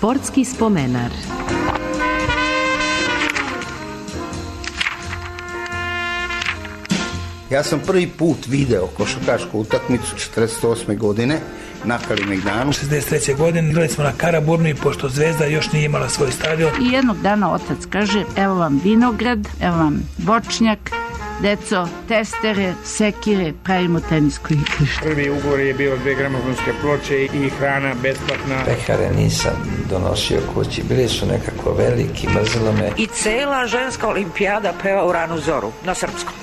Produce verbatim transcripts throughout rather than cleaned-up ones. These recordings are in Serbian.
Sportski spomenar. Ja sam prvi put video košarkašku utakmicu četrdeset osme godine na Kalemegdanu. šezdeset treće godine igrali smo na Karaburmi, pošto Zvezda još nije imala svoj stadion. I jednog dana otac kaže, evo vam vinograd, evo vam voćnjak, deco, testere, sekire, pravimo tenisko igrište. Prvi ugovor je bio dve gramofonske ploče i hrana besplatna. Pekare nisam donosio kući, bili su nekako veliki, mrzilo me. I cela ženska olimpijada peva u ranu zoru, na srpskom.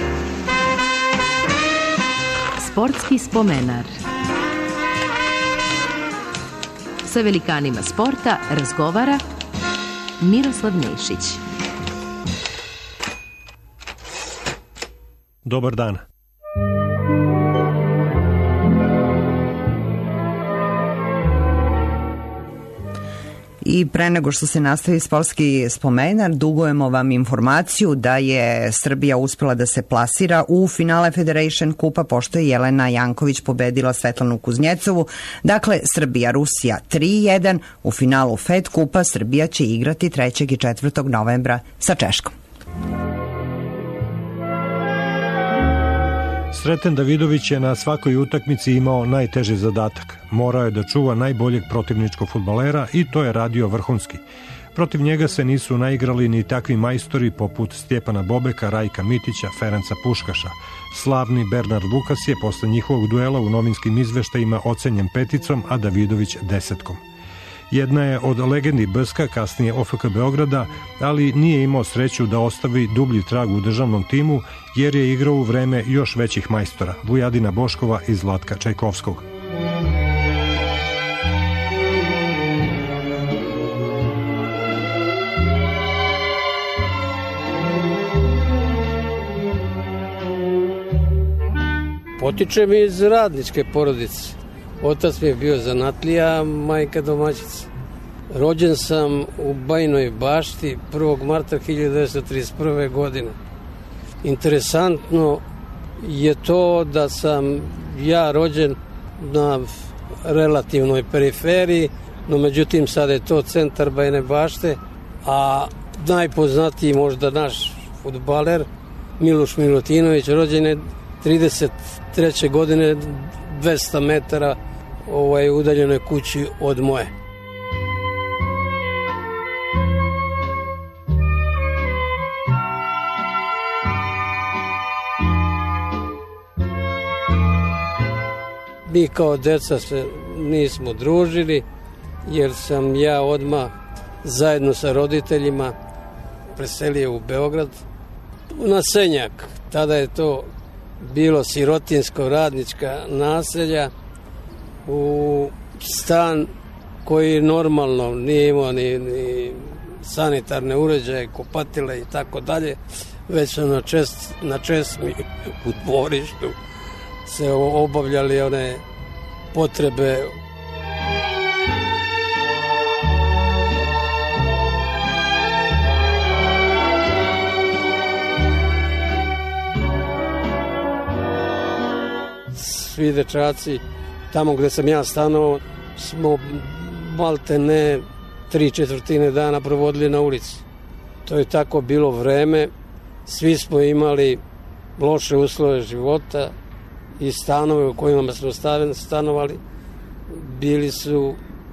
Sportski spomenar. Sa velikanima sporta razgovara Miroslav Nešić. Dobar dan. I pre nego što se nastavi sportski spomenar, dugujemo vam informaciju da je Srbija uspela da se plasira u finale Federation kupa, pošto je Jelena Janković pobedila Svetlanu Kuznjecovu. Dakle, Srbija-Rusija tri jedan. U finalu Fed kupa Srbija će igrati trećeg i četvrtog novembra sa Češkom. Sreten Davidović je na svakoj utakmici imao najteži zadatak. Morao je da čuva najboljeg protivničkog fudbalera i to je radio vrhunski. Protiv njega se nisu naigrali ni takvi majstori poput Stjepana Bobeka, Rajka Mitića, Ferenca Puškaša. Slavni Bernard Lukas je posle njihovog duela u novinskim izveštajima ocenjen peticom, a Davidović desetkom. Jedna je od legendi B S K-a, kasnije O F K Beograda, ali nije imao sreću da ostavi dublji trag u državnom timu, jer je igrao u vreme još većih majstora, Vujadina Boškova i Zlatka Čajkovskog. Potičem iz radničke porodice. Otac mi je bio zanatlija, majka domaćica. Rođen sam u Bajinoj Bašti prvog marta hiljadu devetsto trideset prve. godine. Interesantno je to da sam ja rođen na relativnoj periferiji, no međutim sada je to centar Bajine Bašte, a najpoznatiji možda naš fudbaler Miloš Milutinović rođen je trideset treće. godine dvesta metara ovaj, udaljenoj kući od moje. Mi kao deca se nismo družili, jer sam ja odmah zajedno sa roditeljima preselio u Beograd na Senjak. Tada je to bilo sirotinsko radnička naselja, u stan koji normalno nije imao ni, ni sanitarne uređaje, kupatile i tako dalje, već na, čest, na česmi u dvorištu se obavljali one potrebe. Svi dečaci, tamo gde sam ja stanovao, smo malte ne tri četvrtine dana provodili na ulici. To je tako bilo vreme, svi smo imali loše uslove života i stanove u kojima smo stanovali bili su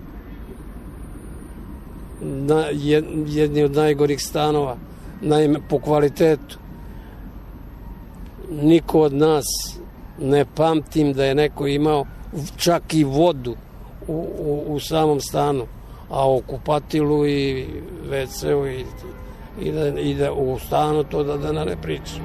na, jedni od najgorih stanova, naime po kvalitetu. Niko od nas ne pamtim da je neko imao čak i vodu u, u, u samom stanu, a o kupatilu i ve ce u i, i, da, i da u stanu to da, da ne pričam.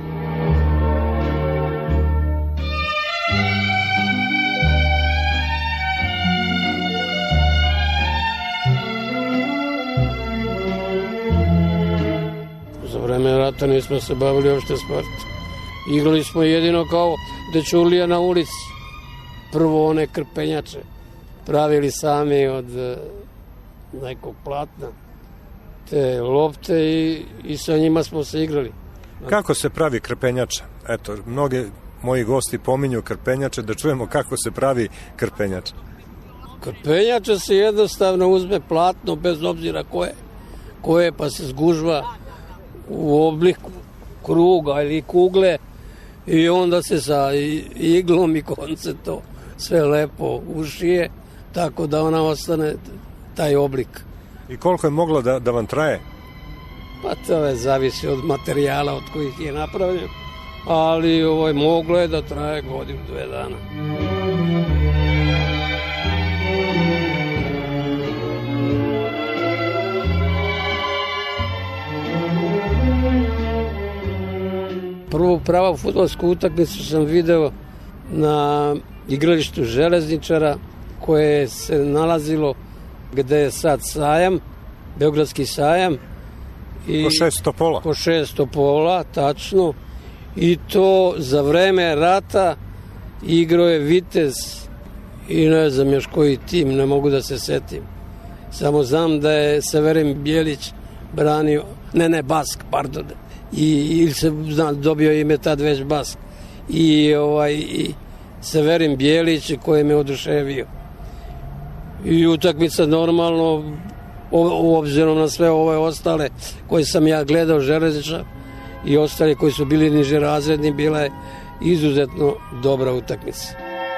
Za vreme rata nismo se bavili uopšte sportom. Igrali smo jedino kao dečulija na ulici. Prvo one krpenjače pravili sami od nekog platna te lopte i, i sa njima smo se igrali. Kako se pravi krpenjača? Eto, mnoge moji gosti pominju krpenjače, da čujemo kako se pravi krpenjača. Krpenjača se jednostavno uzme platno, bez obzira koje, koje pa se zgužva u obliku kruga ili kugle i onda se sa iglom i konce to sve lepo ušije, tako da ona ostane taj oblik. I koliko je mogla da, da vam traje? Pa to je zavisi od materijala od kojih je napravljen, ali ovo je moglo je da traje godinu, dve dana. Prvu pravu fudbalsku utakmicu sam video na igralištu Železničara koje se nalazilo gde je sad sajam, Beogradski sajam. I ko šest Topola. Ko šest Topola, tačno. I to za vreme rata igrao je Vitez i ne znam još koji tim, ne mogu da se setim. Samo znam da je Severin Bjelić branio, ne ne Bask, pardon, i ili se zna, dobio ime tad već Bask. I ovaj i Severin Bjelić koji me oduševio. I utakmica normalno, u obzirom na sve ove ostale koje sam ja gledao, Železničar i ostali koji su bili niže razredni, bila je izuzetno dobra utakmica.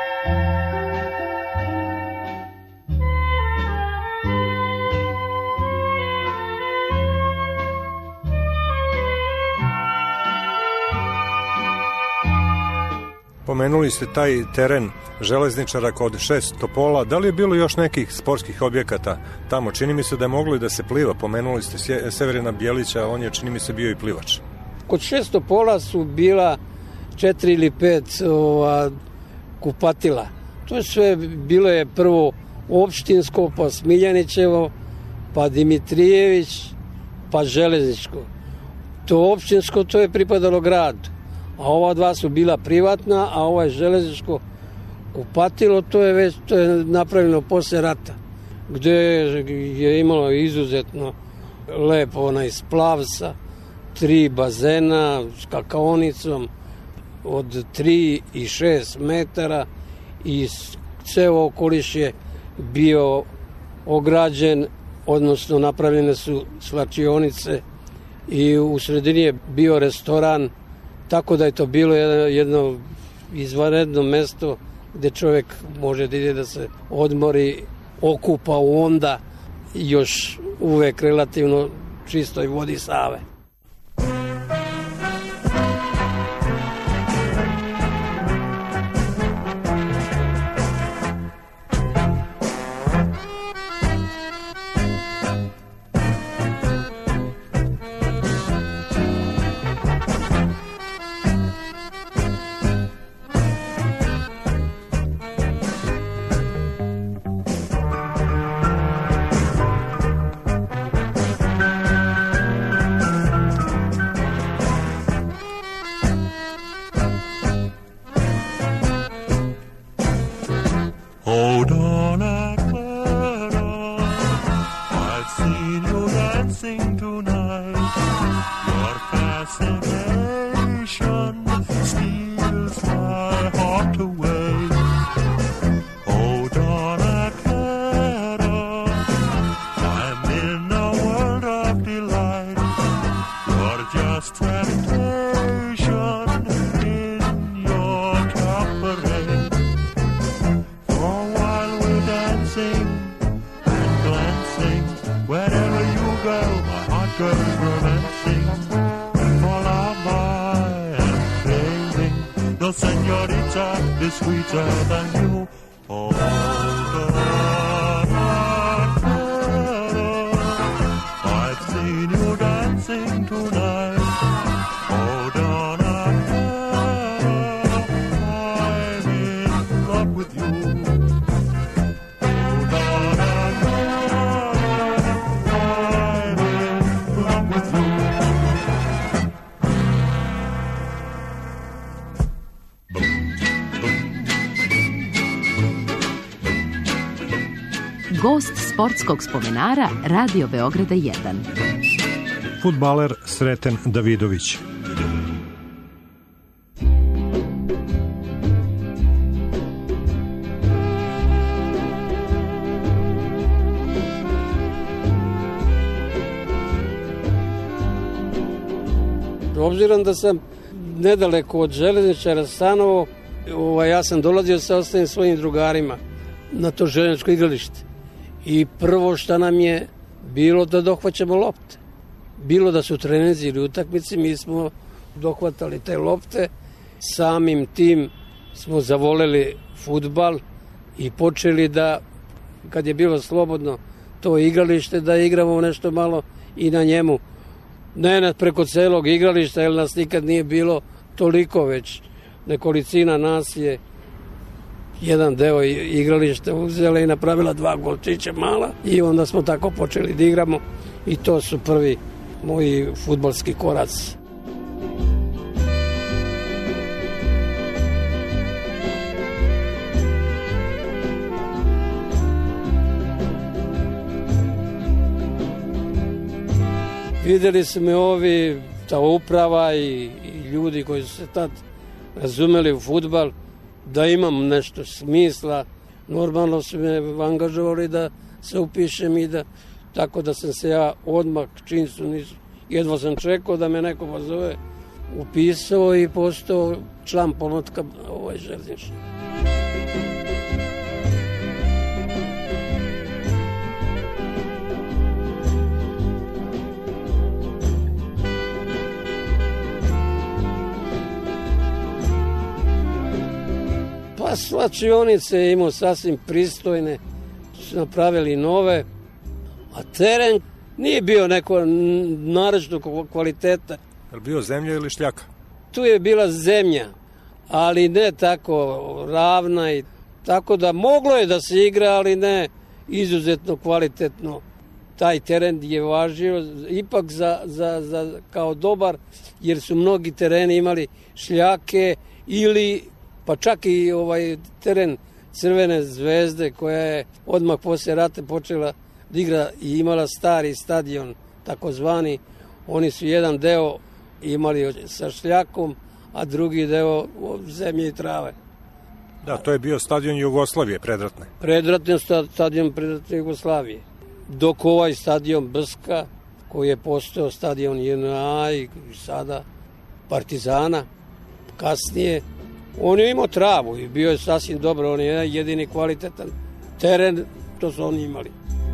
Pomenuli ste taj teren Železničara kod šest Topola. Da li je bilo još nekih sportskih objekata tamo? Čini mi se da je moglo i da se pliva. Pomenuli ste Severina Bjelića, on je, čini mi se, bio i plivač. Kod šest Topola su bila četiri ili pet ova, kupatila. To je sve, bilo je prvo opštinsko, pa Smiljanićevo, pa Dimitrijević, pa Železničko. To opštinsko, to je pripadalo gradu. A ova dva su bila privatna, a ovo je Železničko kupatilo, to je već to je napravljeno posle rata, gde je imalo izuzetno lepo onaj splav sa tri bazena s kakaonicom od tri i šest metara i ceo okoliš je bio ograđen, odnosno napravljene su slačionice i u sredini je bio restoran. Tako da je to bilo jedno, jedno izvanredno mesto gde čovjek može da ide da se odmori, okupa u onda još uvek relativno čistoj vodi Save. Gost sportskog spomenara Radio Beograda jedan. Fudbaler Sreten Davidović. Obzirom da sam nedaleko od železničara stanovo, ovaj, ja sam dolazio sa ostalim svojim drugarima na to željezničko igralište. I prvo što nam je bilo da dohvaćamo lopte. Bilo da su treninzi ili utakmici, mi smo dohvatali te lopte. Samim tim smo zavoleli fudbal i počeli da, kad je bilo slobodno to igralište, da igramo nešto malo i na njemu. Ne preko celog igrališta, jer nas nikad nije bilo toliko, već nekolicina nas je jedan deo igrališta uzela i napravila dva golčića mala i onda smo tako počeli da igramo i to su prvi moji fudbalski koraci. Videli su me ovi, ta uprava i, i ljudi koji su se tad razumeli u fudbal, da imam nešto smisla. Normalno su me angažovali da se upišem i da, tako da sam se ja odmah, čim su nisu, jedva sam čekao da me neko pozove, upisao i postao član pomlatka ovaj železnički. Pa slačionice je imao sasvim pristojne, su napravili nove, a teren nije bio neko naročito kvaliteta. Je li bio zemlja ili šljaka? Tu je bila zemlja, ali ne tako ravna, i tako da moglo je da se igra, ali ne izuzetno kvalitetno. Taj teren je važio ipak za, za, za kao dobar, jer su mnogi tereni imali šljake ili pa čak i ovaj teren Crvene zvezde koja je odmah posle rata počela da igra i imala stari stadion takozvani. Oni su jedan deo imali sa šljakom, a drugi deo zemlje i trave. Da, to je bio stadion Jugoslavije predratne. Predratne stadion predratne Jugoslavije. Dok ovaj stadion Brska, koji je postao stadion J N A i sada Partizana, kasnije, on je imao travu i bio je sasvim dobro, on je jedini kvalitetan teren, to su oni imali.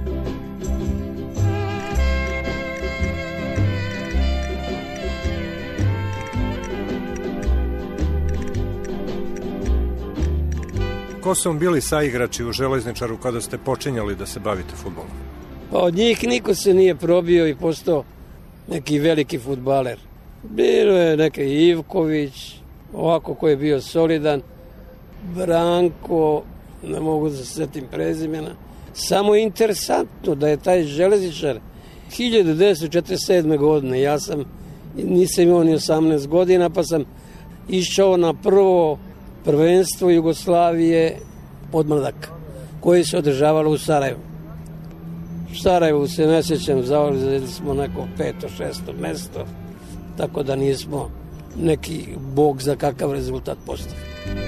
Ko su vam bili saigrači u Železničaru kada ste počinjali da se bavite fudbalom? Pa od njih niko se nije probio i postao neki veliki fudbaler. Bilo je neke Ivković, ovako koji je bio solidan, Branko, ne mogu da se setim prezimena. Samo je interesantno da je taj železničar hiljadu devetsto četrdeset sedme. godine, ja sam, nisam imao ni osamnaest godina, pa sam išao na prvo prvenstvo Jugoslavije podmladak, koje se održavalo u Sarajevu. U Sarajevu se ne sjećam, zauzeli smo neko peto, šesto mesto, tako da nismo neki bog za kakav rezultat postavi.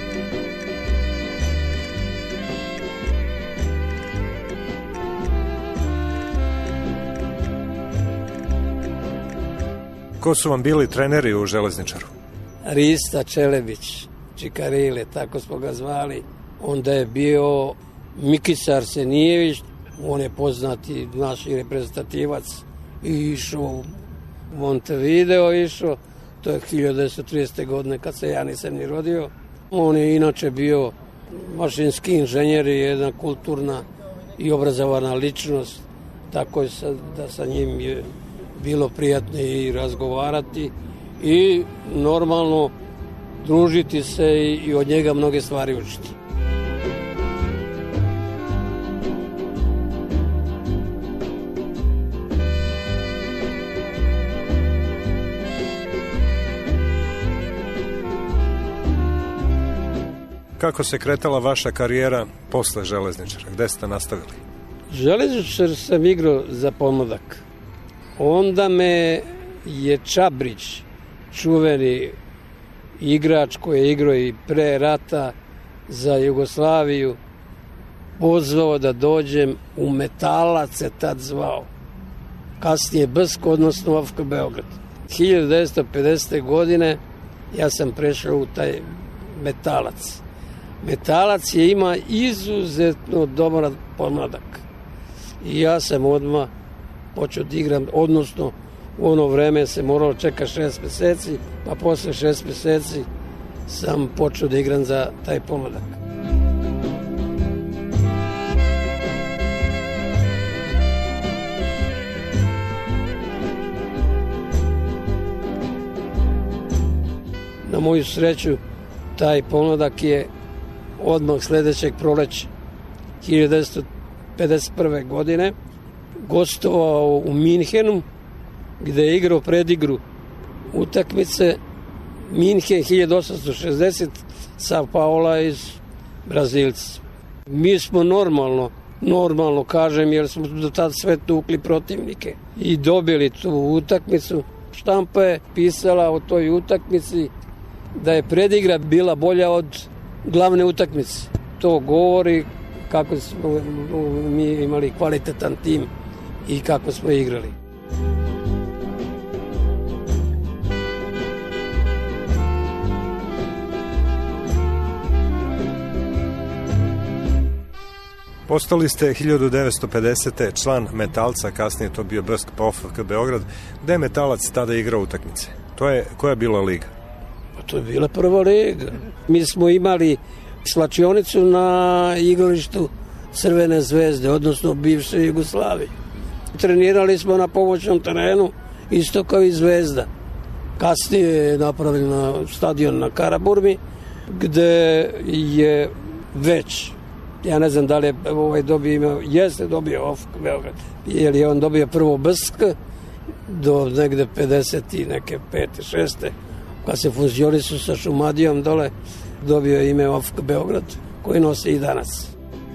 Ko su vam bili treneri u Železničaru? Rista Čelebić, Čikarile, tako smo ga zvali. Onda je bio Mikisa Arsenijević, on je poznati naš reprezentativac i išao u Montevideo, išao. To je hiljadu devetsto tridesete. godine kad se ja nisam ni rodio. On je inače bio mašinski inženjer i jedna kulturna i obrazovana ličnost, tako je sa, da sa njim je bilo prijatno i razgovarati i normalno družiti se i, i od njega mnoge stvari učiti. Kako se kretala vaša karijera posle Železničara? Gde ste nastavili? Železničar sam igrao za pomladak. Onda me je Čabrić, čuveni igrač koji je igrao i pre rata za Jugoslaviju, pozvao da dođem u Metalac, se tad zvao. Kasnije Brsko, odnosno A F K Beograd. hiljadu devetsto pedesete. godine ja sam prešao u taj Metalac. Metalac je ima izuzetno dobar pomladak. I ja sam odmah počeo da igram, odnosno u ono vreme se moralo čekati šest meseci, pa posle šest meseci sam počeo da igram za taj pomladak. Na moju sreću, taj pomladak je odmah sledećeg proleća hiljadu devetsto pedeset prve. godine gostovao u Minhenu, gde je igrao predigru utakmice Minhen hiljadu osamsto šezdeset. Sao Paula iz Brazilca. Mi smo normalno, normalno kažem, jer smo do tada sve tukli protivnike i dobili tu utakmicu. Štampa je pisala o toj utakmici da je predigra bila bolja od glavne utakmice. To govori kako smo mi imali kvalitetan tim i kako smo igrali. Postali ste hiljadu devetsto pedesete. član Metalca, kasnije to bio B S K P O F K Beograd, gde je Metalac tada igrao utakmice. To je, koja je bila liga? Pa to je bila prva liga. Mi smo imali slačionicu na igralištu Crvene zvezde, odnosno bivše Jugoslavije. Trenirali smo na pomoćnom terenu, isto kao i Zvezda. Kasnije je napravljen na stadion na Karaburmi, gde je već, ja ne znam da li je ovaj dobio ime, jeste dobio O F K Beograd, jer je on dobio prvo B S K do negde pedeset i neke pete, šeste, kad se fuzionili su sa Šumadijom dole, dobio ime O F K Beograd, koji nosi i danas.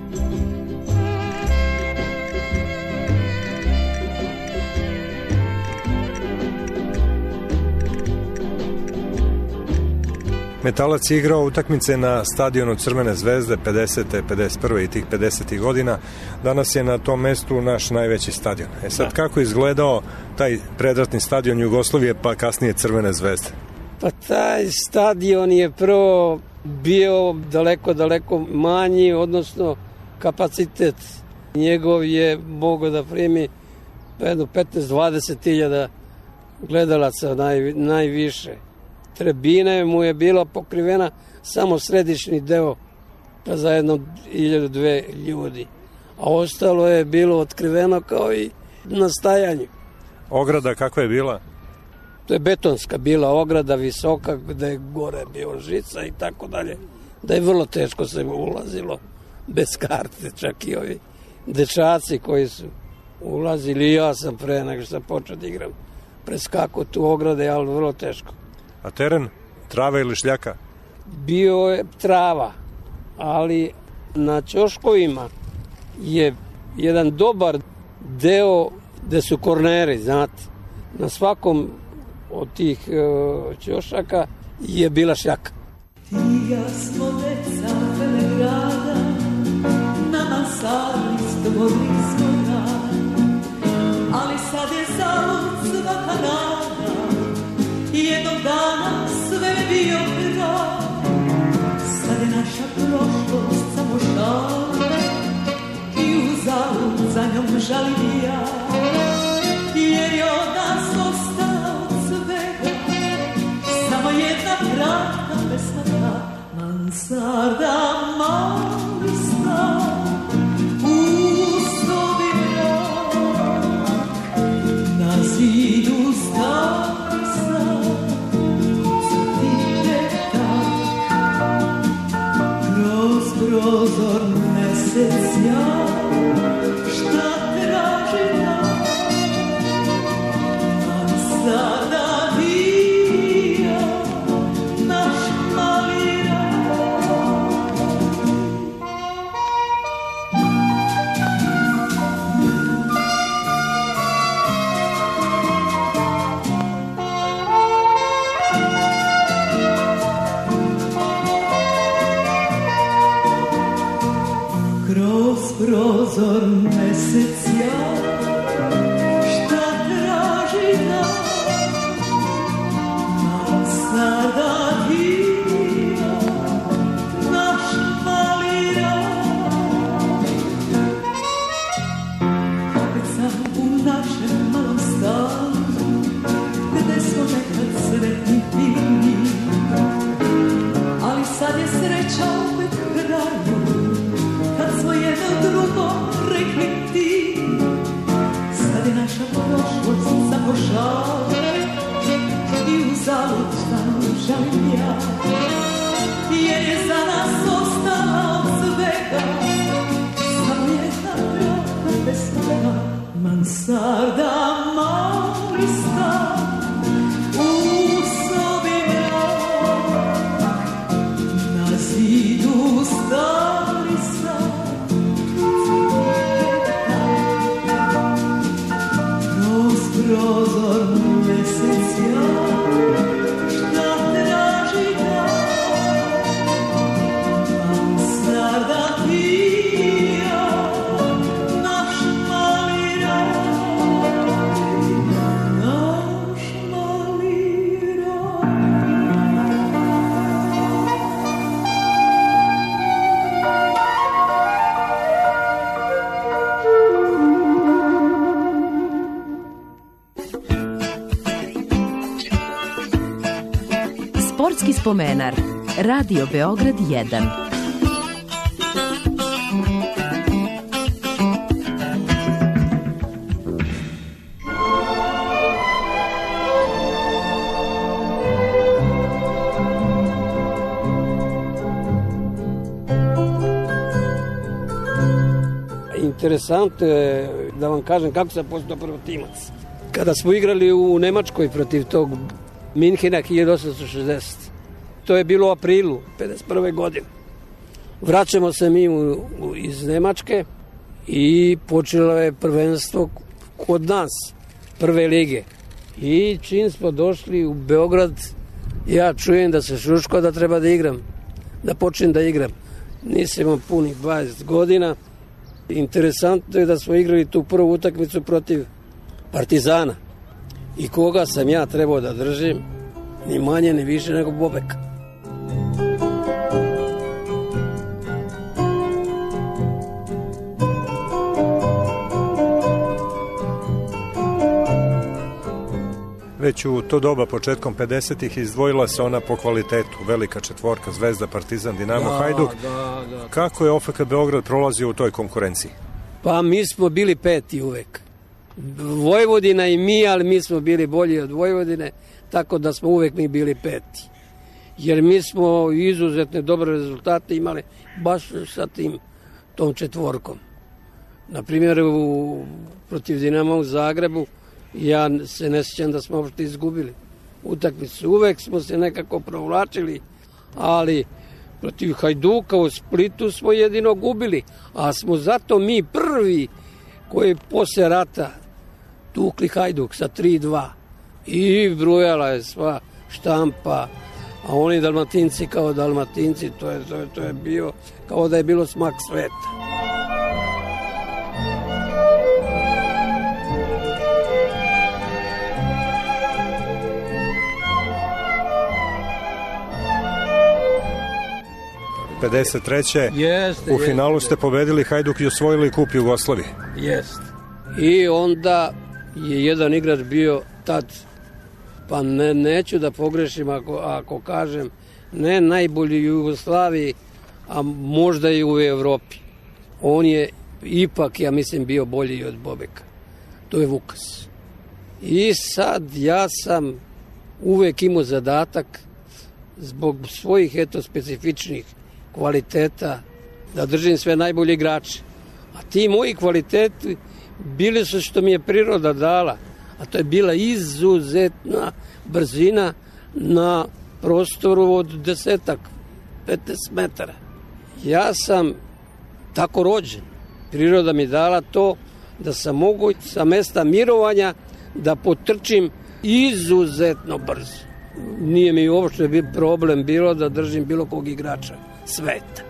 Metalac je igrao utakmice na stadionu Crvene zvezde pedesete, pedeset prve i tih pedesetih godina. Danas je na tom mestu naš najveći stadion. E sad, da. Kako je izgledao taj predratni stadion Jugoslavije, pa kasnije Crvene zvezde? Pa taj stadion je prvo bio daleko, daleko manji, odnosno kapacitet njegov je mogao da primi petnaest do dvadeset hiljada gledalaca naj, najviše. Tribine mu je bila pokrivena samo središnji deo, pa za jedno hiljadu dve ljudi. A ostalo je bilo otkriveno kao i na stajanju. Ograda kakva je bila? To je betonska bila ograda, visoka, gde je gore bio žica i tako dalje. Da je vrlo teško se ulazilo bez karte, čak i ovi dečaci koji su ulazili. Ja sam pre nego što sam počeo da igram preskako tu ograde, ali vrlo teško. A teren? Trava ili šljaka? Bio je trava, ali na ćoškovima je jedan dobar deo gde su korneri, znate. Na svakom od tih uh, ćošaka je bila šljaka. Ti ja smo deca Velegrada, nama sali stvorili smo rad, ali sad je zalud svaka nada, jednog dana sve bio grad. Sad je naša prošlost samo šala i u zalud za njom žalim ja, jer je od nas ostala od svega samo jedna kratka pesma ta. Mansarda, mali stan u sobi mrak, na zidu stari san crtite tak. Kroz prozor mesec ja, šta traži nam, Mansarda vija naš mali rad. Kroz prozor mesec ja, šta traži nam, Sportski spomenar. Radio Beograd jedan. Interesantno je da vam kažem kako sam postao prvotimac. Kada smo igrali u Nemačkoj protiv tog Minhena hiljadu osamsto šezdeset. To je bilo u aprilu pedeset prve godine. Vraćamo se mi u, u, iz Nemačke i počelo je prvenstvo kod nas, prve lige. I čim smo došli u Beograd, ja čujem da se šuško da treba da igram, da počnem da igram. Nisam imao punih dvadeset godina. Interesantno je da smo igrali tu prvu utakmicu protiv Partizana. I koga sam ja trebao da držim, ni manje ni više nego Bobeka. Već u to doba, početkom pedesetih, izdvojila se ona po kvalitetu, velika četvorka, Zvezda, Partizan, Dinamo, da, Hajduk. Da, da. Kako je O F K Beograd prolazio u toj konkurenciji? Pa mi smo bili peti uvek. Vojvodina i mi, ali mi smo bili bolji od Vojvodine, tako da smo uvek mi bili peti. Jer mi smo izuzetne dobre rezultate imali baš sa tim, tom četvorkom. Naprimjer, u, protiv Dinama u Zagrebu, ja se ne sjećam da smo uopšte izgubili utakmicu. Uvek smo se nekako provlačili, ali protiv Hajduka u Splitu smo jedino gubili, a smo zato mi prvi koji posle rata tukli Hajduk sa tri dva. I brujala je sva štampa, a oni Dalmatinci kao Dalmatinci, to je, to je, to je bio kao da je bilo smak sveta. pedeset treće. Jeste, u finalu jeste. ste pobedili Hajduk i osvojili kup Jugoslavije. Jeste. I onda je jedan igrač bio tad, pa ne, neću da pogrešim ako, ako kažem, ne najbolji u Jugoslaviji, a možda i u Evropi. On je ipak, ja mislim, bio bolji od Bobeka. To je Vukas. I sad ja sam uvek imao zadatak zbog svojih eto specifičnih kvaliteta da držim sve najbolje igrače. A ti moji kvaliteti bili su što mi je priroda dala, a to je bila izuzetna brzina na prostoru od desetak, petnaest metara. Ja sam tako rođen. Priroda mi dala to da sam mogu sa mesta mirovanja da potrčim izuzetno brzo. Nije mi uopšte problem bilo da držim bilo kog igrača sveta.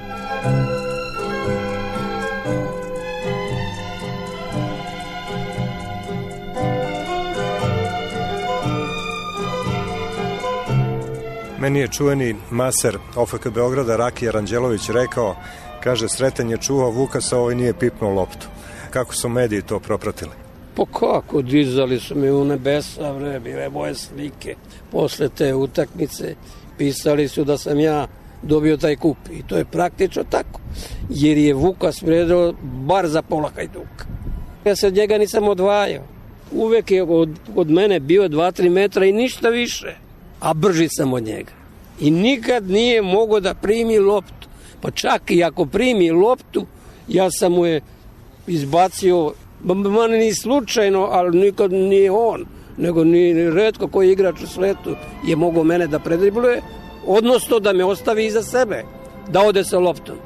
Meni je čuveni maser O F K Beograda Rakija Ranđelović rekao, kaže, Sreten je čuvao Vukasa, ovaj nije pipnuo loptu. Kako su mediji to propratili? Pa kako, dizali su mi u nebesa, bre, bile moje slike. Posle te utakmice pisali su da sam ja dobio taj kup. I to je praktično tako. Jer je Vukas vredao bar za pola Hajduka. Ja se od njega nisam odvajao. Uvek je od, od mene bio dva tri metra i ništa više. A brži sam od njega. I nikad nije mogao da primi loptu. Pa čak i ako primi loptu, ja sam mu je izbacio, ma ni slučajno, ali nikad nije on, nego ni retko koji igrač u svetu je mogao mene da predribluje, odnosno da me ostavi iza sebe, da ode sa loptom.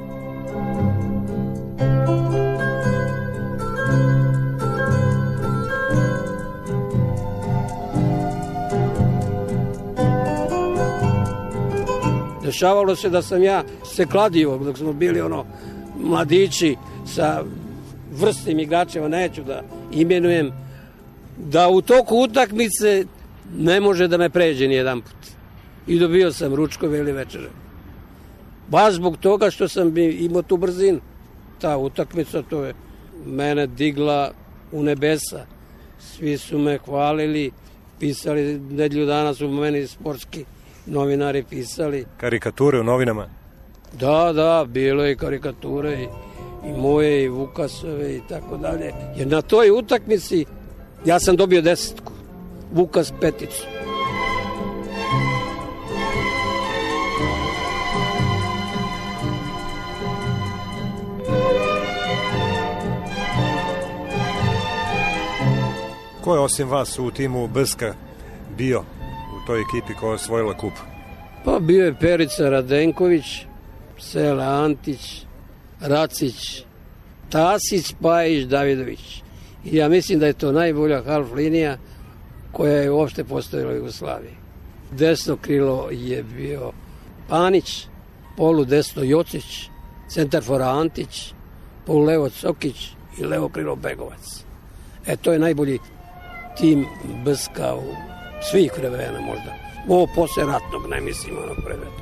Dešavalo se da sam ja se kladio dok smo bili ono mladići sa vrsnim igračima, neću da imenujem, da u toku utakmice ne može da me pređe ni jedan put. I dobio sam ručkove ili večere. Baš zbog toga što sam imao tu brzinu. Ta utakmica to je mene digla u nebesa. Svi su me hvalili, pisali nedelju dana su meni sportski novinari pisali. Karikature u novinama? Da, da, bilo je karikature i, i moje i Vukasove i tako dalje. Jer na toj utakmici ja sam dobio desetku, Vukas peticu. Ko je osim vas u timu B S K-a bio u toj ekipi koja je osvojila kup? Pa bio je Perica Radenković, Sele Antić, Racić, Tasić, Pajić, Davidović. I ja mislim da je to najbolja half linija koja je uopšte postojala u Jugoslaviji. Desno krilo je bio Panić, polu desno Jocić, centar fora Antić, polu levo Cokić i levo krilo Begovac. E, to je najbolji tim B S K-a u svih vremena možda. Ovo posle ratnog, ne mislim onog predmeta.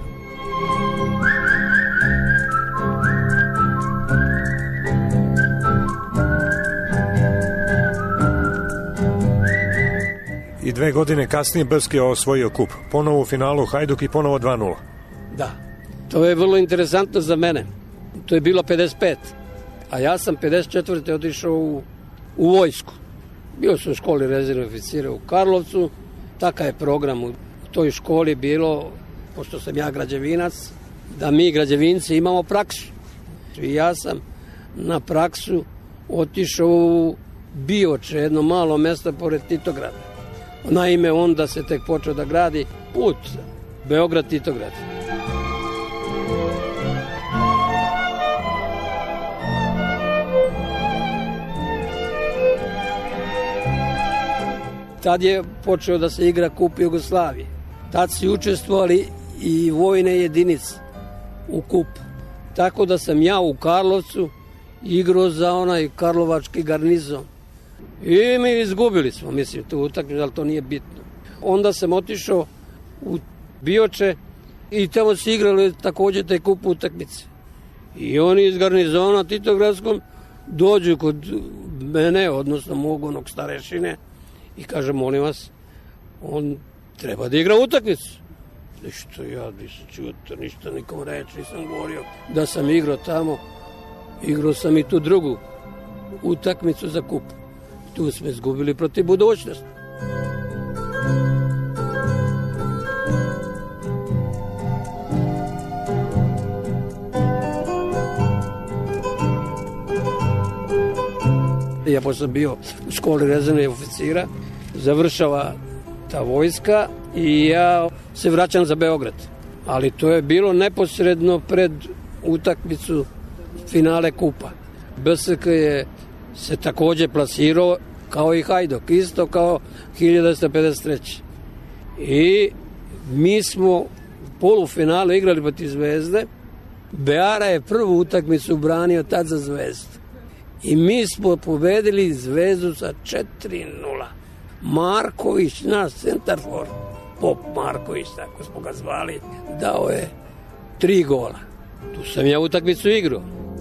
I dve godine kasnije B S K je osvojio kup. Ponovo u finalu Hajduk i ponovo dva nula. Da, to je vrlo interesantno za mene. To je bilo pedeset pet. A ja sam pedeset četvrte otišao u, u vojsku. Bio sam u školi rezervnog oficira u Karlovcu. Takav je program u toj školi bilo, pošto sam ja građevinac, da mi građevinci imamo praksu. I ja sam na praksu otišao u Bioče, jedno malo mesto pored Titograda. Naime, onda se tek počeo da gradi put Beograd-Titograd. Tad je počeo da se igra kup Jugoslavije. Tad su učestvovali i vojne jedinice u kupu. Tako da sam ja u Karlovcu igrao za onaj karlovački garnizon. I mi izgubili smo, mislim, tu utakmicu, ali to nije bitno. Onda sam otišao u Bioče i tamo se igrali također te kup utakmice. I oni iz garnizona Titogradskom dođu kod mene, odnosno mog onog starešine, i kaže, molim vas, on treba da igra utakmicu. Ništa, ja nisam čuo, ništa nikom reći, nisam govorio da sam igrao tamo. Igrao sam i tu drugu utakmicu za kup. Tu smo izgubili protiv Budućnosti. Ja pošto sam bio u školi rezervnih oficira, završava ta vojska i ja se vraćam za Beograd. Ali to je bilo neposredno pred utakmicu finale kupa. B S K je se također plasirao kao i Hajduk, isto kao hiljadu devetsto pedeset treće. I mi smo u polufinalu igrali protiv Zvezde. Beara je prvu utakmicu branio tad za Zvezdu. I mi smo pobedili Zvezdu sa četiri nula. Marković, naš centarfor, Pop Marković, tako smo ga zvali, dao je tri gola. Tu sam ja utakmicu igrao.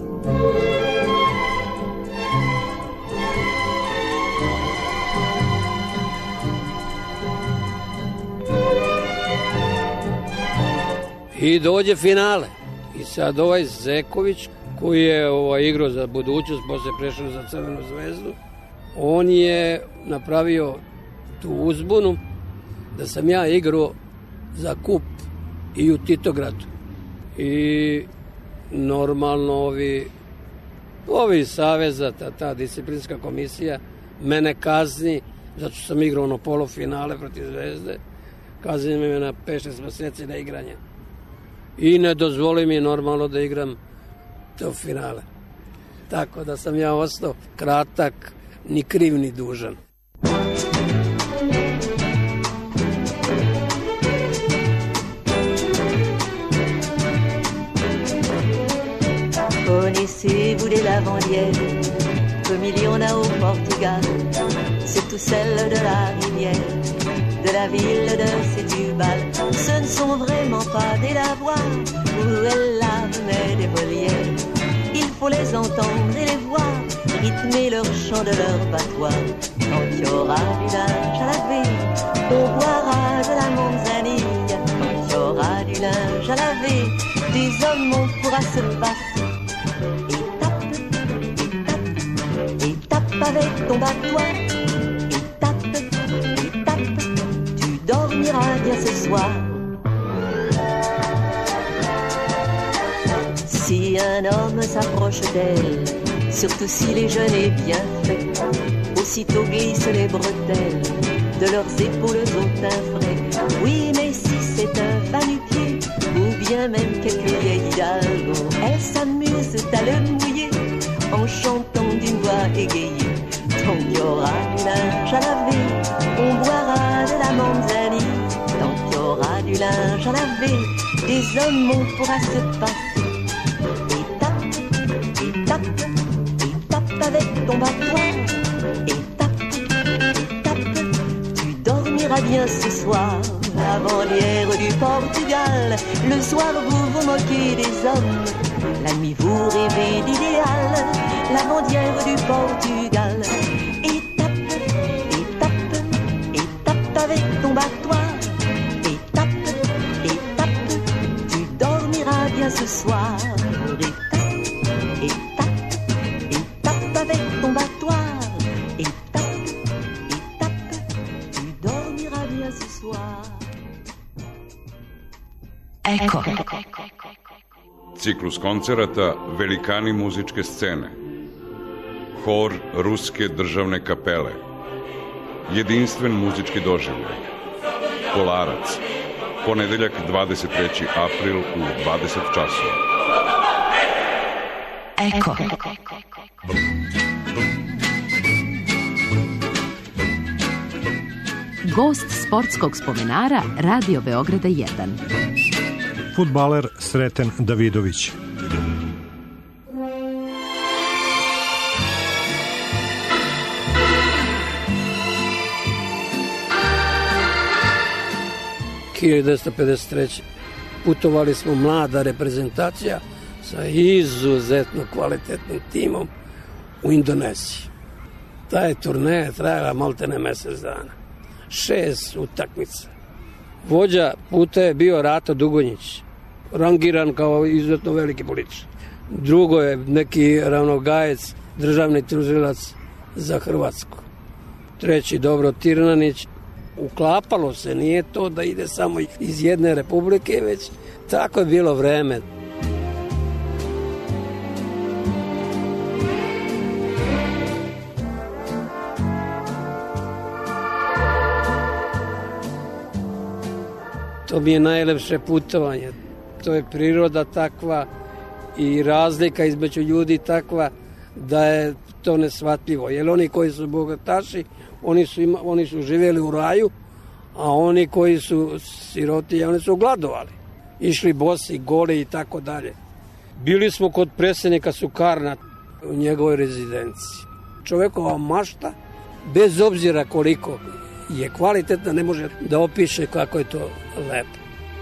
I dođe finale. I sad ovaj Zeković, koji je ovaj, igrao za Budućnost, posle prešao za Crvenu zvezdu, on je napravio tu uzbunu da sam ja igrao za kup i u Titogradu. I normalno ovi, ovi saveza, ta, ta disciplinska komisija, mene kazni, zato što sam igrao ono polufinale protiv Zvezde, kazni me na pet šest meseci na igranje. I ne dozvoli mi normalno da igram to finale. Tako da sam ja ostao kratak, ni kriv ni dužan. Connaissez-vous les lavandières comme il y en a au Portugal? C'est tout celle de la rivière, de la ville de Setúbal. Ce ne sont vraiment pas des lavoirs où elles lavent mais des volières. Il faut les entendre et les voir rythmer leur chant de leur patois. Quand il y aura du linge à laver, on boira de la manzanille. Quand il y aura du linge à laver, des hommes on pourra se passer. Et tape, et tape, et tape avec ton battoir. Et tape, et tape, tu dormiras bien ce soir. Si un homme s'approche d'elle, surtout s'il est jeune et bien fait, aussitôt glissent les bretelles de leurs épaules au teint frais. Oui, mais si c'est un va-nu-pied, ou bien même quelque vieille hidalgo, elle s'amuse à le mouiller en chantant d'une voix égayée. Tant qu'il y aura du linge à laver, on boira de la manzanille. Tant qu'il y aura du linge à laver, des hommes on pourra se passer. Avec ton battoir, et tape, et tape, tu dormiras bien ce soir. La bannière du Portugal, le soir vous vous moquez des hommes, la nuit vous rêvez d'idéal. La bannière du Portugal, et tape, et tape, et tape avec ton battoir, et tape, et tape, tu dormiras bien ce soir. Avec ton battoir, et tape, et tape, tu dormiras bien ce soir. Eko. Ciklus koncerata Velikani muzičke scene. Hor Ruske državne kapele. Jedinstven muzički doživljaj. Kolarac. Ponedeljak dvadeset treći april u dvadeset časova. Eko. Gost sportskog spomenara Radio Beograda jedan. Fudbaler Sreten Davidović. hiljadu devetsto pedeset treće. putovali smo mlada reprezentacija sa izuzetno kvalitetnim timom u Indoneziji. Ta je turneja trajala maltene mesec dana. Šest utakmica. Vođa puta je bio Rato Dugonjić, rangiran kao izuzetno veliki političar. Drugo je neki Ravnogajec, državni tužilac za Hrvatsku. Treći Dobro Tirnanić. Uklapalo se, nije to da ide samo iz jedne republike, već tako je bilo vreme. To mi je najlepše putovanje. To je priroda takva i razlika između ljudi takva da je to neshvatljivo. Jer oni koji su bogataši, oni su, ima, oni su živjeli u raju, a oni koji su sirotinje, oni su gladovali. Išli bosi, goli i tako dalje. Bili smo kod predsjednika Sukarna u njegovoj rezidenciji. Čovjekova mašta, bez obzira koliko je kvalitetna, ne može da opiše kako je to lepo.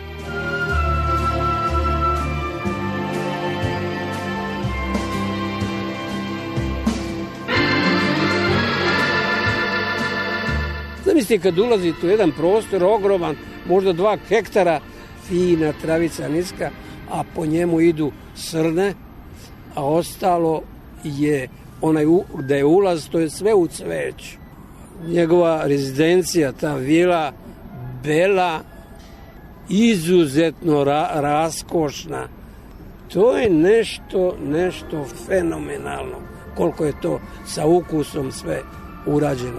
Zamislite kad ulazite u jedan prostor ogroman, možda dva hektara, fina travica niska, a po njemu idu srne, a ostalo je onaj gde je ulaz, to je sve u cveću. Njegova rezidencija, ta vila, bela, izuzetno ra raskošna. To je nešto, nešto fenomenalno, koliko je to sa ukusom sve urađeno.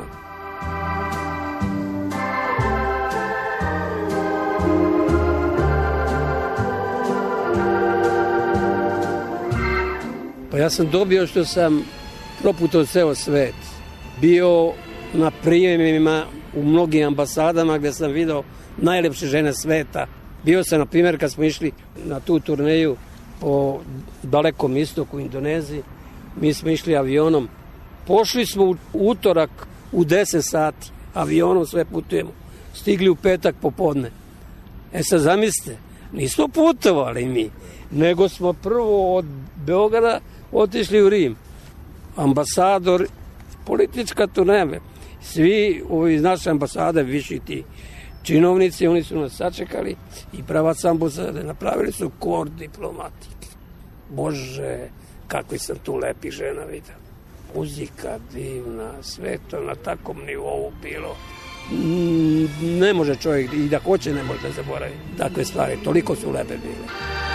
Pa ja sam dobio što sam proputao ceo svet. Bio na prijemima u mnogim ambasadama gdje sam video najlepše žene sveta. Bio sam, na primjer, kad smo išli na tu turneju po dalekom istoku Indoneziji, mi smo išli avionom. Pošli smo u utorak u deset sati, avionom sve putujemo. Stigli u petak popodne. E sad zamislite, nismo putovali mi, nego smo prvo od Beograda otišli u Rim. Ambasador, politička turneja, svi ovi iz naše ambasade, viši ti činovnici, oni su nas sačekali i pravac ambasade napravili su kor diplomatike. Bože, kakvi sam tu lepi žena vidio. Muzika divna, sve to na takvom nivou bilo. Ne može čovjek, i da hoće ne može da zaboravi takve stvari, toliko su lepe bile.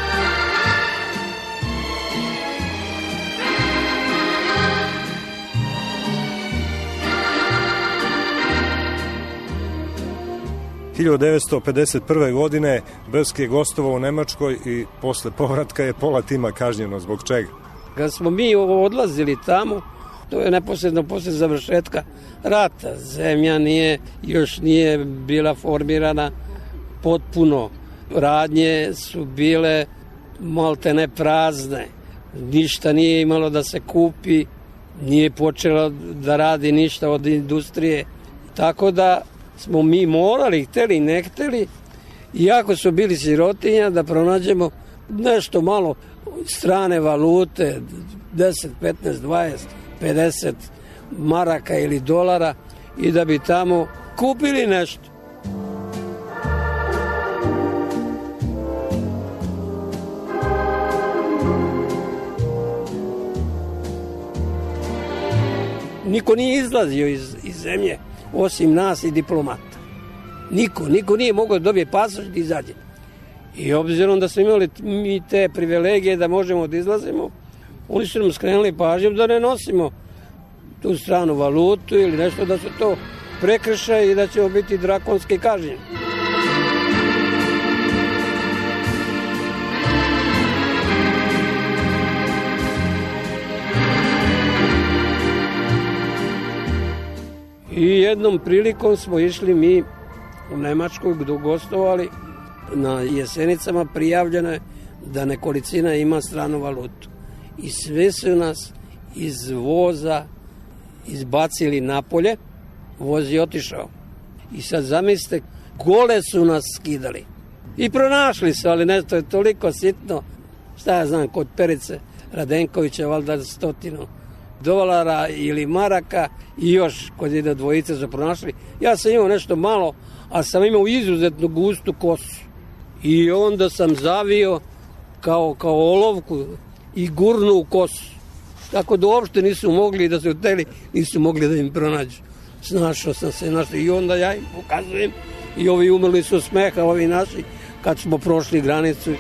hiljadu devetsto pedeset prve. godine Brski je gostovao u Nemačkoj i posle povratka je pola tima kažnjeno. Zbog čega? Kad smo mi odlazili tamo, to je neposredno posle završetka rata. Zemlja nije, još nije bila formirana potpuno. Radnje su bile maltene prazne. Ništa nije imalo da se kupi, nije počelo da radi ništa od industrije. Tako da smo mi morali, hteli, ne hteli, iako su bili sirotinja, da pronađemo nešto malo strane valute, deset, petnaest, dvadeset, pedeset maraka ili dolara i da bi tamo kupili nešto. Niko nije izlazio iz, iz zemlje osim nas i diplomata. Niko, niko nije mogao da dobije pasoš da izađe. I obzirom da smo imali mi te privilegije da možemo da izlazimo, oni su nam skrenuli pažnjom da ne nosimo tu stranu valutu ili nešto, da se to prekrša i da ćemo biti drakonski kažnjeni. I jednom prilikom smo išli mi u Nemačku gdje gostovali, na Jesenicama prijavljeno je da nekolicina ima stranu valutu. I sve su nas iz voza izbacili napolje, voz je otišao. I sad zamislite, gole su nas skidali. I pronašli su, ali nešto je toliko sitno, šta ja znam, kod Perice Radenkovića, valjda stotinu dolara ili maraka i još kod jedne dvojice su pronašli. Ja sam imao nešto malo, a sam imao izuzetno gustu kosu. I onda sam zavio kao, kao olovku i gurnu u kosu. Tako da uopšte nisu mogli da se uteli, nisu mogli da im pronađu. Snašao sam se našao i onda ja im pokazujem i ovi umrli su smeha, ovi naši, kad smo prošli granicu.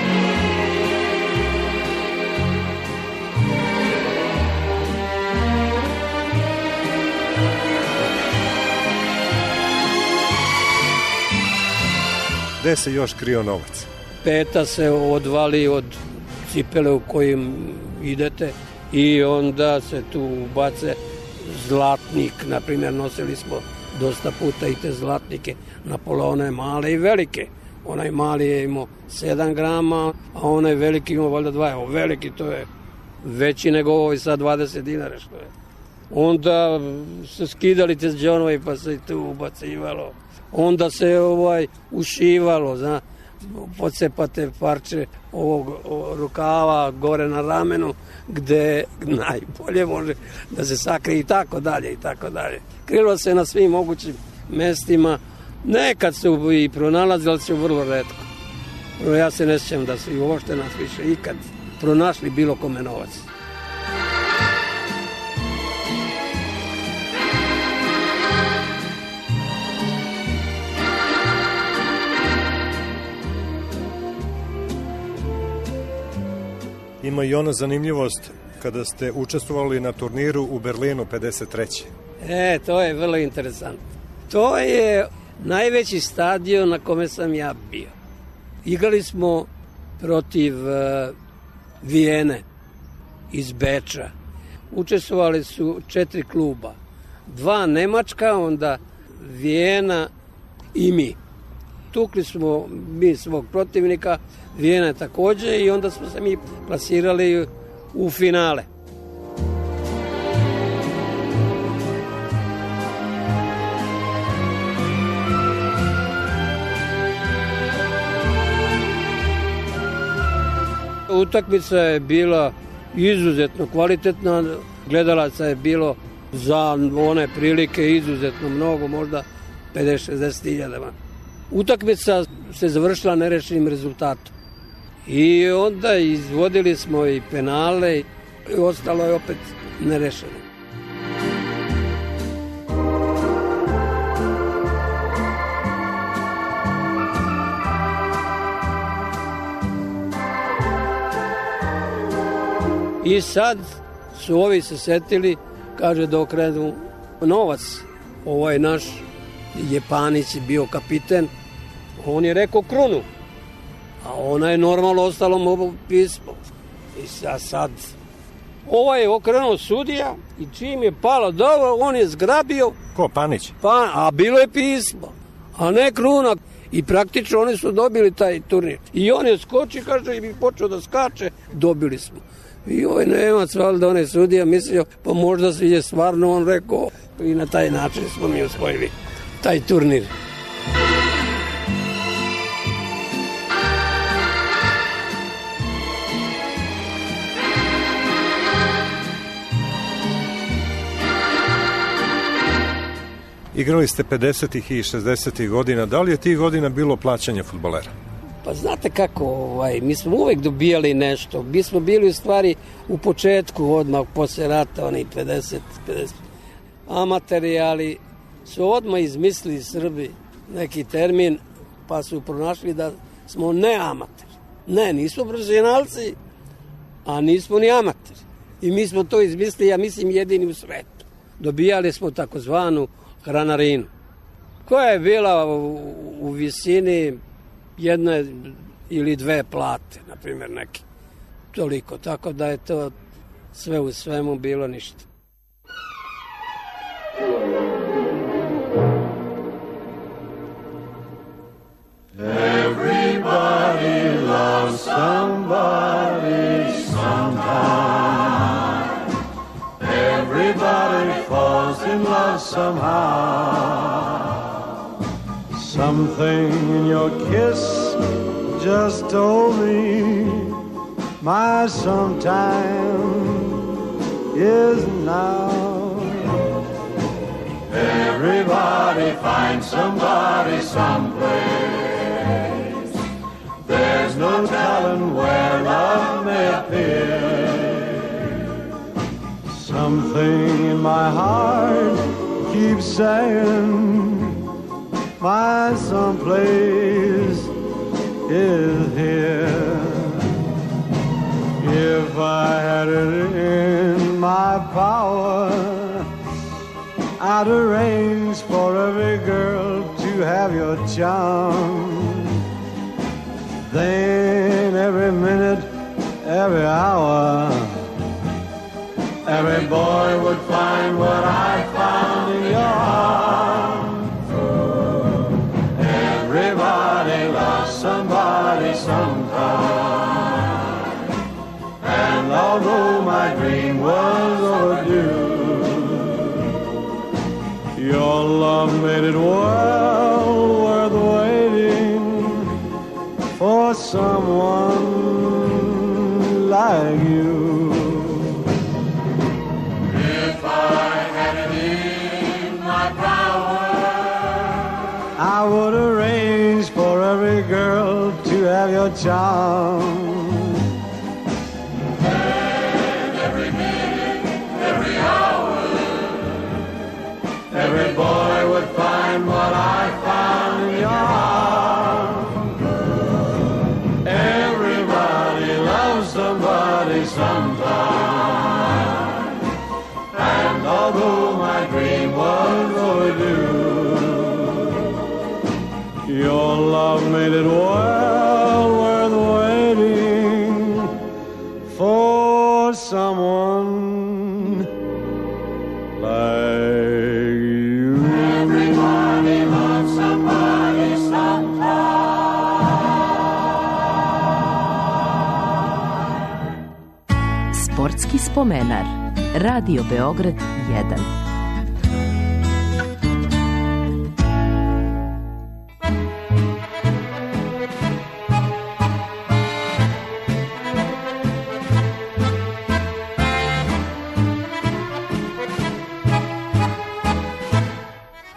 Gde se još krio novac? Peta se odvali od cipele u kojim idete i onda se tu ubace zlatnik. Naprimjer, nosili smo dosta puta i te zlatnike, Napoleone male i velike. Onaj mali je imao sedam grama, a onaj veliki imao valjda dva. Evo, veliki to je veći nego ovo i sad dvadeset dinara što je. Onda se skidali te džonovi pa se tu ubacivalo. Onda se ovaj ušivalo, zna, pocepate parče ovog, ovog rukava gore na ramenu, gde najbolje može da se sakrije i tako dalje i tako dalje. Krilo se na svim mogućim mestima. Nekad su i pronalazili, ali su vrlo retko. Ja se ne sjećam da su i uopšte nas više ikad pronašli bilo kome novac. Ima i ona zanimljivost kada ste učestvovali na turniru u Berlinu pedeset treće. E, to je vrlo interesantno. To je najveći stadion na kome sam ja bio. Igrali smo protiv uh, Vijene iz Beča. Učestvovali su četiri kluba. Dva nemačka, onda Vijena i mi. Tukli smo mi svog protivnika, Vijena također, i onda smo se mi plasirali u finale. Utakmica je bila izuzetno kvalitetna, gledalaca je bilo za one prilike izuzetno mnogo, možda pedeset šezdeset hiljada. Utakmica se završila nerešenim rezultatom. I onda izvodili smo i penale i ostalo je opet nerešeno. I sad su ovi se setili, kaže da okrenu novac. Ovo je naš Jepanić bio kapiten, on je rekao krunu, a ona je normalno ostalo mu pismo. I sad, sad ovaj je okrenuo sudija i čim je palo dobro, on je zgrabio. Ko, Panić? Pa, a bilo je pismo, a ne kruna. I praktično oni su dobili taj turnir. I on je skoči, kaže, i bi počeo da skače, dobili smo. I ovaj Nemac, valjda on je sudija, mislio, pa možda se je stvarno on rekao. I na taj način smo mi osvojili taj turnir. Igrali ste pedesetih i šezdesetih godina. Da li je tih godina bilo plaćanje fudbalera? Pa znate kako, ovaj, mi smo uvek dobijali nešto. Mi smo bili u stvari u početku odmah posle rata, oni pedeset, pedeset. Amateri, ali su odmah izmislili Srbi neki termin, pa su pronašli da smo ne amateri. Ne, nismo profesionalci, a nismo ni amateri. I mi smo to izmislili, ja mislim, jedini u svetu. Dobijali smo takozvanu hranarinu, koja je bila u, u visini jedne ili dve plate, na primjer neki. Toliko, tako da je to sve u svemu bilo ništa. Everybody loves somebody sometime. Everybody falls in love somehow. Something in your kiss just told me my sometime is now. Everybody finds somebody someplace. There's no telling where love may appear. Something in my heart keeps saying my someplace is here. If I had it in my power, I'd arrange for every girl to have your charm. Then every minute, every hour, every boy would find what I found in your arms. Everybody loves somebody sometime. And although my dream was overdue, your love made it well worth waiting for someone like you. If I had it in my power, I would arrange for every girl to have your charm. And every minute, every hour, every boy would find what I found in your arms. Everybody loves somebody sometime. And although my dream was overdue, your love made it well worth waiting for someone like you. Everybody loves somebody sometime. Sportski spomenar. Radio Beograd jedan.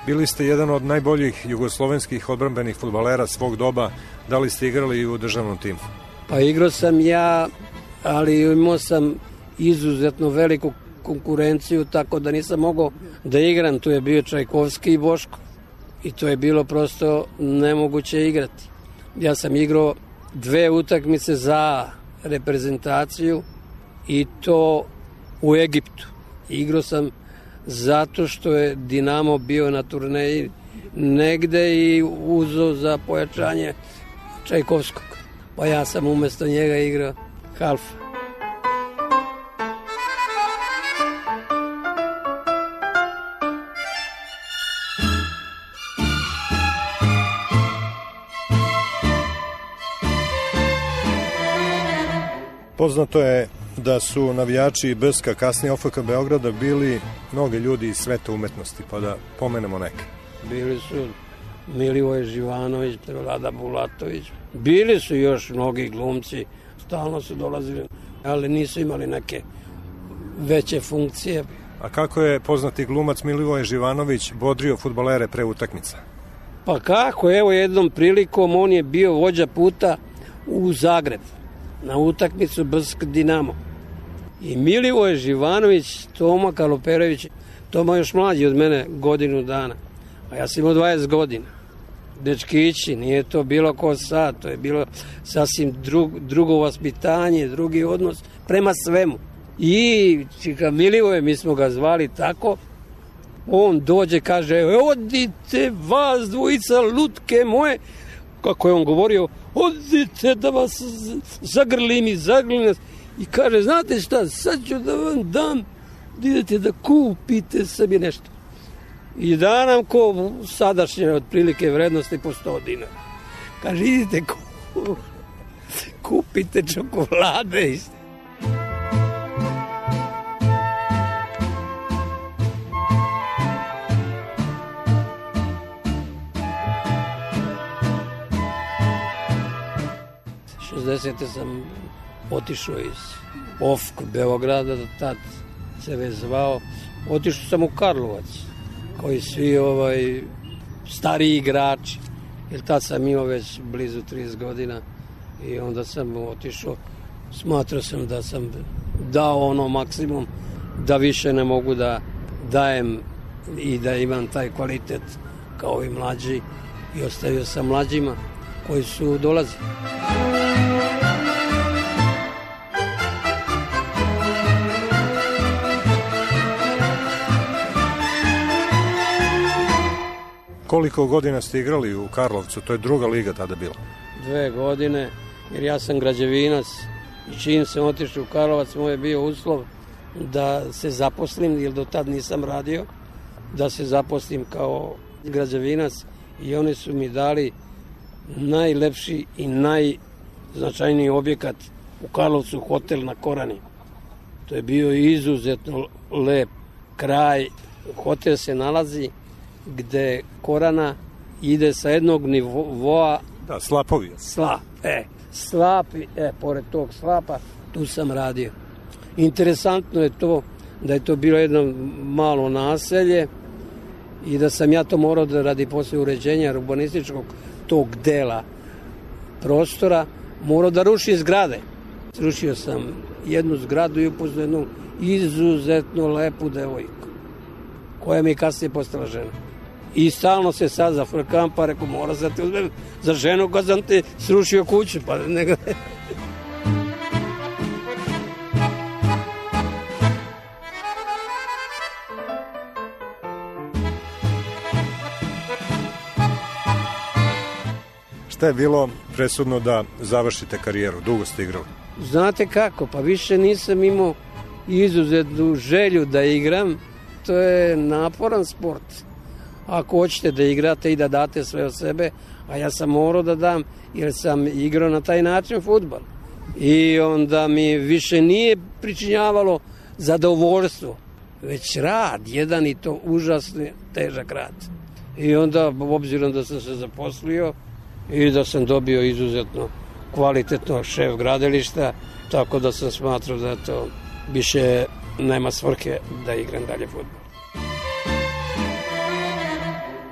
Bili ste jedan od najboljih jugoslovenskih odbrambenih fudbalera svog doba. Da li ste igrali i u državnom timu? Pa igrao sam ja, ali imao sam izuzetno veliku konkurenciju, tako da nisam mogao da igram. Tu je bio Čajkovski i Boško. I to je bilo prosto nemoguće igrati. Ja sam igrao dve utakmice za reprezentaciju i to u Egiptu. Igrao sam zato što je Dinamo bio na turneji negde i uzeo za pojačanje Čajkovskog. Pa ja sam umjesto njega igrao halfa. Poznato je da su navijači B S K-a, kasnije O F K Beograda, bili mnogi ljudi iz sveta umetnosti, pa da pomenemo neke. Bili su Milivoje Živanović, Vlada Bulatović. Bili su još mnogi glumci, stalno su dolazili, ali nisu imali neke veće funkcije. A kako je poznati glumac Milivoje Živanović bodrio fudbalere pre utakmica? Pa kako, evo jednom prilikom on je bio vođa puta u Zagreb na utakmicu B S K Dinamo. I Milivoje Živanović, Toma Kaloperović, Toma još mlađi od mene godinu dana, a ja sam imao dvadeset godina. Dečkići, nije to bilo ko sad, to je bilo sasvim drug, drugo vaspitanje, drugi odnos prema svemu. I čika Milivoje, mi smo ga zvali tako, on dođe, kaže, odite vas dvojica lutke moje, kako je on govorio, odite da vas zagrlim i zagrlim nas. I kaže, znate šta, sad ću da vam dam, da idete da kupite sebi nešto. I da nam ko sadašnje otprilike vrednosti po sto dinara. Kaže, idite ku, kupite čokolade. šezdesete sam otišao iz O F K Beograda, tad se već zvao, otišao sam u Karlovac, koji svi ovaj, stariji igrači, jer tad sam imao već blizu trideset godina i onda sam otišao, smatrao sam da sam dao ono maksimum, da više ne mogu da dajem i da imam taj kvalitet kao i mlađi i ostavio sam mlađima koji su dolazili. Koliko godina ste igrali u Karlovcu? To je druga liga tada bila. Dve godine, jer ja sam građevinac i čim sam otišao u Karlovac, moj je bio uslov da se zaposlim, jer do tad nisam radio, da se zaposlim kao građevinac i oni su mi dali najlepši i najznačajniji objekat u Karlovcu, hotel na Korani. To je bio izuzetno lep kraj. Hotel se nalazi gde Korana ide sa jednog nivoa... Da, slapovi. Slap, e. Slap, e, pored tog slapa, tu sam radio. Interesantno je to da je to bilo jedno malo naselje i da sam ja to morao da radi posle uređenja urbanističkog tog dela prostora, morao da ruši zgrade. Rušio sam jednu zgradu i upoznao jednu izuzetno lepu devojku, koja mi je kasnije postala žena. I stalno se sad zafrkam, pa rekao, mora za te uzmem za ženu kad sam te srušio kuću, pa nego... Šta je bilo presudno da završite karijeru? Dugo ste igrali? Znate kako, pa više nisam imao izuzetnu želju da igram. To je naporan sport. Ako hoćete da igrate i da date sve od sebe, a ja sam morao da dam, jer sam igrao na taj način fudbal. I onda mi više nije pričinjavalo zadovoljstvo, već rad, jedan i to užasno težak rad. I onda, obzirom da sam se zaposlio i da sam dobio izuzetno kvalitetno šef gradilišta, tako da sam smatrao da to više nema svrhe da igram dalje fudbal.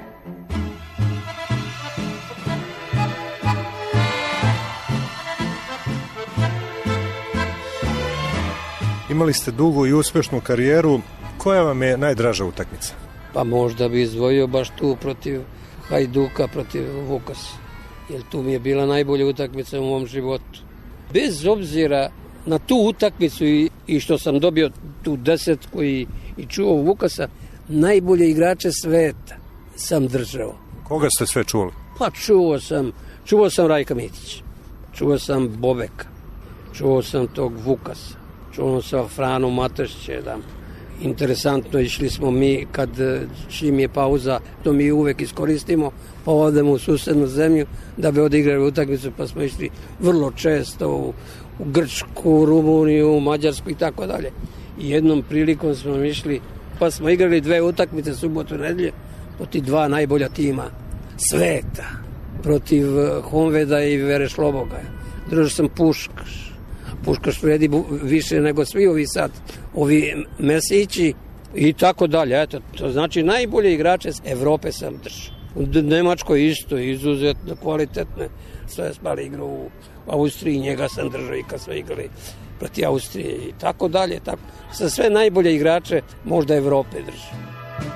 Imali ste dugu i uspešnu karijeru. Koja vam je najdraža utakmica? Pa možda bi izdvojio baš tu protiv Hajduka, protiv Vukasa. Jer tu mi je bila najbolja utakmica u mom životu. Bez obzira na tu utakmicu i, i što sam dobio tu desetku i, i čuo Vukasa, najbolje igrače sveta sam držao. Koga ste sve čuli? Pa čuo sam, čuo sam Rajka Mitića, čuo sam Bobeka, čuo sam tog Vukasa, čuo sam Franu Matešića jedan. Interesantno, išli smo mi kad čim je pauza, to mi uvek iskoristimo, pa odemo u susednu zemlju da bi odigrali utakmicu, pa smo išli vrlo često u, u Grčku, Rumuniju, Mađarsku i tako dalje. I jednom prilikom smo išli, pa smo igrali dve utakmice subotu i nedelje protiv dva najbolja tima sveta, protiv Honveda i Verešloboga. Držao sam Puškaš. Puškaš vredi više nego svi ovi sad, ovi Mesići i tako dalje. Eto, to znači najbolje igrače Evrope sam držao. U Nemačkoj isto, izuzetno kvalitetne. Sve spali igru u Austriji, njega sam držao i kad smo igrali protiv Austrije i tako dalje. Tako. Sa sve najbolje igrače možda Evrope držao.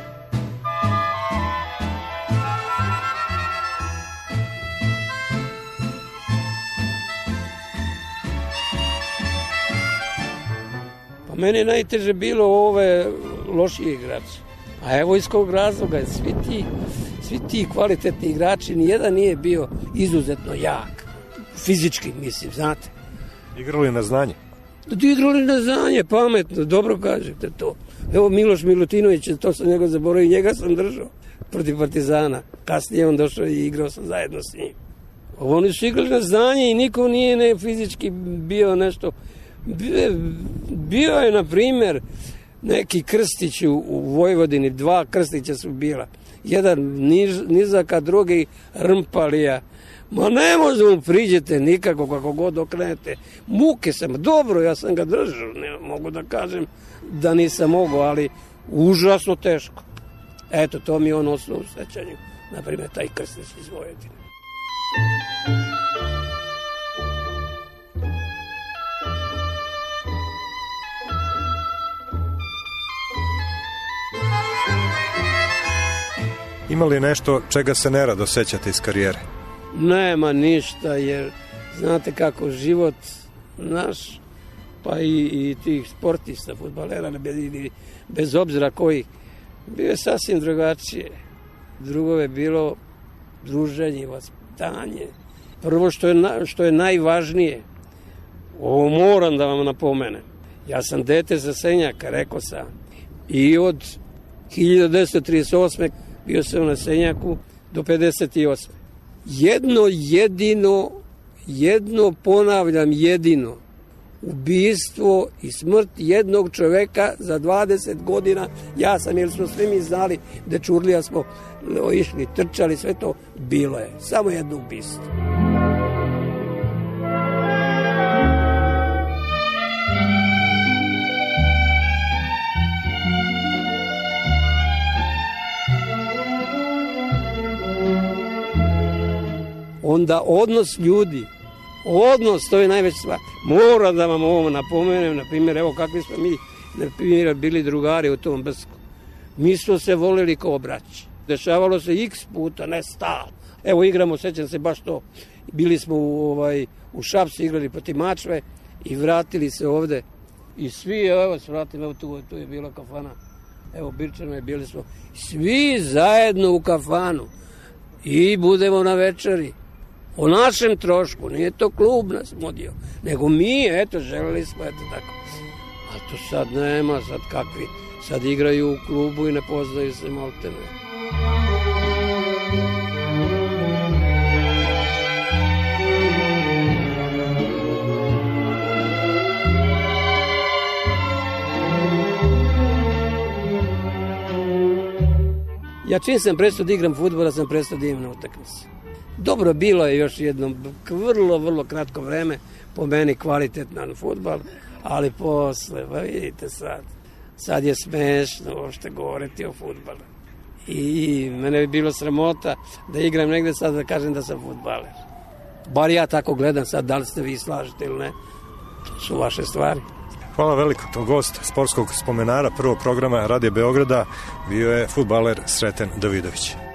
Meni je najteže bilo ove lošije igrače. A evo iz kog razloga, svi ti, svi ti kvalitetni igrači, nijedan nije bio izuzetno jak. Fizički, mislim, znate. Igrali na znanje? Da igrali na znanje, pametno, dobro kažete to. Evo Miloš Milutinović, to sam njega zaboravio, njega sam držao protiv Partizana. Kasnije on došao i igrao sam zajedno s njim. Oni su igrali na znanje i niko nije ne fizički bio nešto. Bio je, na primjer, neki Krstić u, u Vojvodini, dva Krstića su bila. Jedan niž, nizak, a drugi Rmpalija. Ma ne možemo priđete nikako kako god okrenete. Muke sam, dobro, ja sam ga držao, ne mogu da kažem da nisam mogao, ali užasno teško. Eto, to mi je on osnov u sećanju, na primjer, taj Krstić iz Vojvodine. Ima li nešto čega se nerado sećate iz karijere? Nema ništa, jer znate kako život naš, pa i, i tih sportista, fudbalera, bez obzira koji, bio je sasvim drugačije. Drugo je bilo druženje, vaspitanje. Prvo što je, na, što je najvažnije, ovo moram da vam napomenem, ja sam dete sa Senjaka, rekao sam, i od hiljadu devetsto trideset osme bio sam na Senjaku do pedeset osme Jedno jedino, jedno ponavljam jedino, ubistvo i smrt jednog čoveka za dvadeset godina, ja sam, jer smo svi mi znali da Čurlija smo išli, trčali, sve to bilo je. Samo jedno ubistvo. Onda odnos ljudi, odnos, to je najveća stvar. Moram da vam ovo napomenem, na primjer, evo kakvi smo mi, na primjer, bili drugari u tom Brsku. Mi smo se voleli kao braći. Dešavalo se x puta, ne stalno. Evo igramo, sećam se baš to, bili smo u, ovaj, u Šapcu, igrali protiv Mačve i vratili se ovde. I svi, evo se vratim, evo tu, tu je bila kafana. Evo Birčano je, bili smo svi zajedno u kafanu i budemo na večeri. O našem trošku, nije to klub nas modio, nego mi, eto, želeli smo, eto tako. A to sad nema, sad kakvi, sad igraju u klubu i ne poznaju se maltene. Ja čim sam prestao da igram fudbala, sam prestao da imam na utakmici. Dobro, bilo je još jedno vrlo, vrlo kratko vreme, po meni kvalitetan fudbal, ali posle, pa vidite sad, sad je smešno uopšte govoriti o fudbalu. I mene bi bilo sramota da igram negde sad da kažem da sam fudbaler. Bar ja tako gledam sad, da li ste vi slažete ili ne, to su vaše stvari. Hvala veliko. Gost sportskog spomenara prvog programa Radija Beograda bio je fudbaler Sreten Davidović.